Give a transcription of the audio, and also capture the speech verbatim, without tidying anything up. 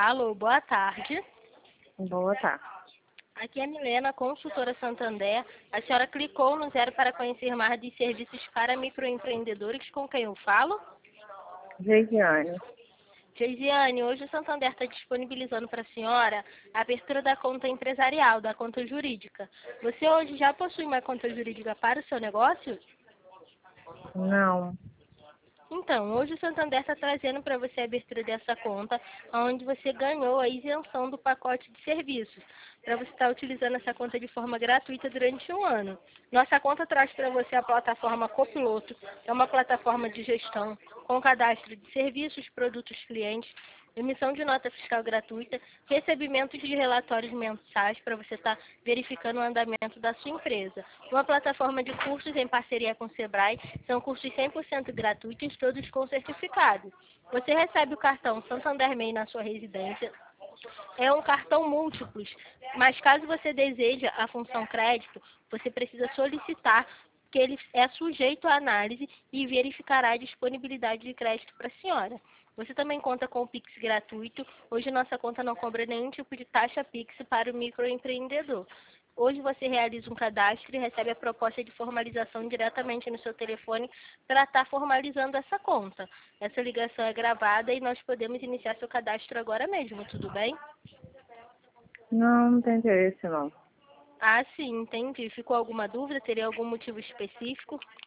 Alô, boa tarde. Boa tarde. Aqui é a Milena, consultora Santander. A senhora clicou no zero para conhecer mais de serviços para microempreendedores. Com quem eu falo? Geisiane. Geisiane, hoje o Santander está disponibilizando para a senhora a abertura da conta empresarial, da conta jurídica. Você hoje já possui uma conta jurídica para o seu negócio? Não. Então, hoje o Santander está trazendo para você a abertura dessa conta, onde você ganhou a isenção do pacote de serviços, para você estar utilizando essa conta de forma gratuita durante um ano. Nossa conta traz para você a plataforma Copiloto, que é uma plataforma de gestão com cadastro de serviços, produtos, clientes, emissão de nota fiscal gratuita, recebimentos de relatórios mensais para você estar verificando o andamento da sua empresa. Uma plataforma de cursos em parceria com o Sebrae, são cursos cem por cento gratuitos, todos com certificado. Você recebe o cartão Santander M E I na sua residência. É um cartão múltiplos, mas caso você deseje a função crédito, você precisa solicitar, que ele é sujeito à análise e verificará a disponibilidade de crédito para a senhora. Você também conta com o Pix gratuito. Hoje nossa conta não cobra nenhum tipo de taxa Pix para o microempreendedor. Hoje você realiza um cadastro e recebe a proposta de formalização diretamente no seu telefone para estar formalizando essa conta. Essa ligação é gravada e nós podemos iniciar seu cadastro agora mesmo, tudo bem? Não, não tem interesse não. Ah, sim, entendi. Ficou alguma dúvida? Teria algum motivo específico?